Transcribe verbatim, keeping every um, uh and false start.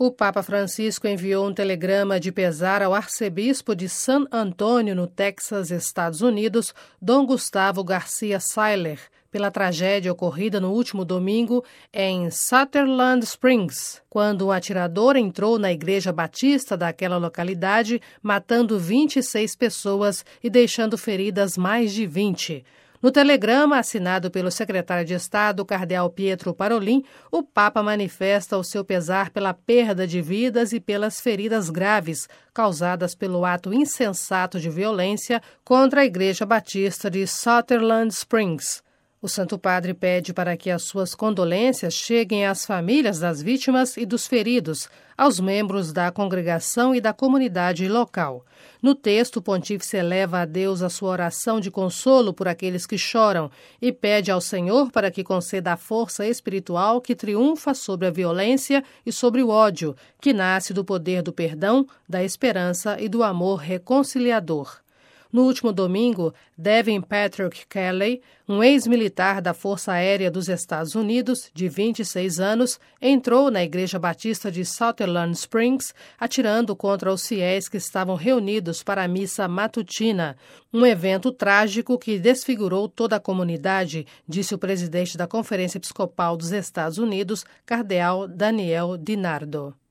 O Papa Francisco enviou um telegrama de pesar ao arcebispo de San Antônio, no Texas, Estados Unidos, Dom Gustavo Garcia Sailer, pela tragédia ocorrida no último domingo em Sutherland Springs, quando um atirador entrou na igreja batista daquela localidade, matando vinte e seis pessoas e deixando feridas mais de vinte. No telegrama, assinado pelo secretário de Estado, cardeal Pietro Parolin, o Papa manifesta o seu pesar pela perda de vidas e pelas feridas graves causadas pelo ato insensato de violência contra a Igreja Batista de Sutherland Springs. O Santo Padre pede para que as suas condolências cheguem às famílias das vítimas e dos feridos, aos membros da congregação e da comunidade local. No texto, o pontífice eleva a Deus a sua oração de consolo por aqueles que choram e pede ao Senhor para que conceda a força espiritual que triunfa sobre a violência e sobre o ódio, que nasce do poder do perdão, da esperança e do amor reconciliador. No último domingo, Devin Patrick Kelley, um ex-militar da Força Aérea dos Estados Unidos, de vinte e seis anos, entrou na Igreja Batista de Sutherland Springs, atirando contra os fiéis que estavam reunidos para a missa matutina, um evento trágico que desfigurou toda a comunidade, disse o presidente da Conferência Episcopal dos Estados Unidos, cardeal Daniel DiNardo.